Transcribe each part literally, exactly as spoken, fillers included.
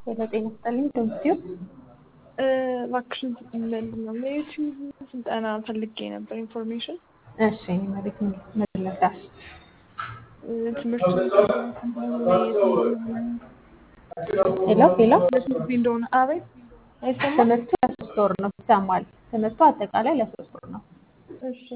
ሄሎ ጤና ይስጥልኝ ዶንኪዩ እባክሽን ምንድነው የዩቲዩብ ስልጠና ፈልጌ ነበር ኢንፎርሜሽን። እሺ መሬት ምን ልርዳሽ? ትምህርቱ ስንት እንደሆነ የት እንደሆነ ሄሎ ሄሎ የት እንደሆነ አቤት አይሰማም? ትምህርቱ ለሶስት ወር ነው ይሰማል። ትምህርቱ አጠቃላይ ለሶስት ወር ነው። እሺ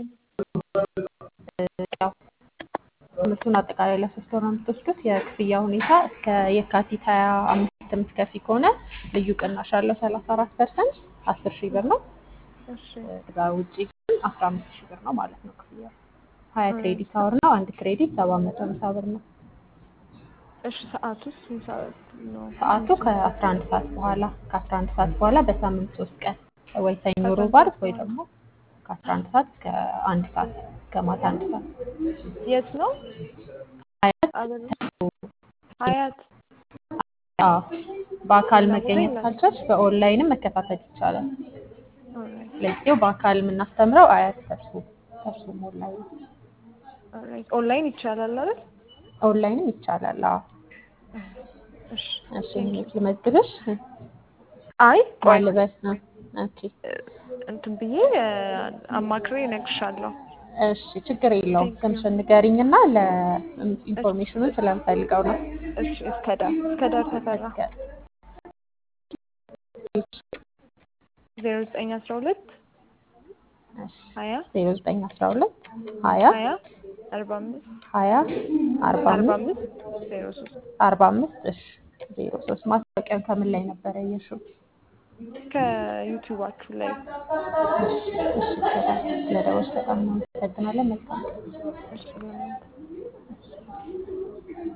ያው ትምህርቱን አጠቃላይ ለሶስት ወር ነው የምትወስዱት። የክፍያ ሁኔታ እስከ የካቲት ሀያ አምስት የምትከፊ ከሆነ ልዩ ቅናሽ አለው ሰላሳ አራት ፐርሰንት አስር ሺህ ብር ነው። እሺ ከዛ ውጪ ግን አስራ አምስት ሺህ ብር ነው ማለት ነው ክፍያው። ሀያ ክሬዲት አወር ነው። አንድ ክሬዲት ሰባት መቶ ሃምሳ ብር ነው። እሺ ሰዓቱስ ስንት ሰዓት ነው? ሰዓቱ ከአስራ አንድ ሰዓት በኋላ ከአስራ አንድ ሰዓት በኋላ በሳምንት ሶስት ቀን ወይ ሰኞ፣ ከአስራ ሮብ፣ አንድ ዓርብ ሰዓት ወይ በኋላ ደግሞ ከአስራ አንድ ሰዓት እስከ አንድ ሰዓት እስከ ማታ አንድ ሰዓት የት ነው? ሀያት አበባ ሀያት አዎ በአካል ሌላ ቦታ መገኘት የለም? ካልቻልሽ በኦንላይንም መከታተል ይቻላል። ኦልራይት ለጊዜው በአካል የምናስተምረው አያት ተርሱ ተርሱ ኦንላይን ኦልራይት ኦንላይን ይቻላል አይደል? ኦንላይንም ይቻላል። አዎ እሺ እሺ ቴንክ ዩ። ልመዝግብሽ አይ ቆይ ማልበስ ኦኬ እንትን ብዬ አማክሬ እነግርሻለሁ። እሺ ችግር የለውም። ቴንክ ዩ። ስምሽን ንገሪኝና ለኢንፎርሜሽኑን ስለምፈልገው ነው። እሺ እስከ ዳር እስከ ዳር ተፈራ እስከ ዜሮ ዘጠኝ አስራ ሁለት እሺ ሀያ ዜሮ ዘጠኝ አስራ ሁለት ሀያ ሀያ አርባ አምስት ሀያ አርባ አርባ አምስት አምስት ዜሮ ሶስት አርባ አምስት እሺ ዜሮ ሶስት ማስታወቂያውን ከምን ላይ ነበር ያየሽው? ከዩቲዩባችሁ ላይ። እሺ እሺ ስለደወልሽ በጣም እናመሰግናለን። መልካም እሺ ለምን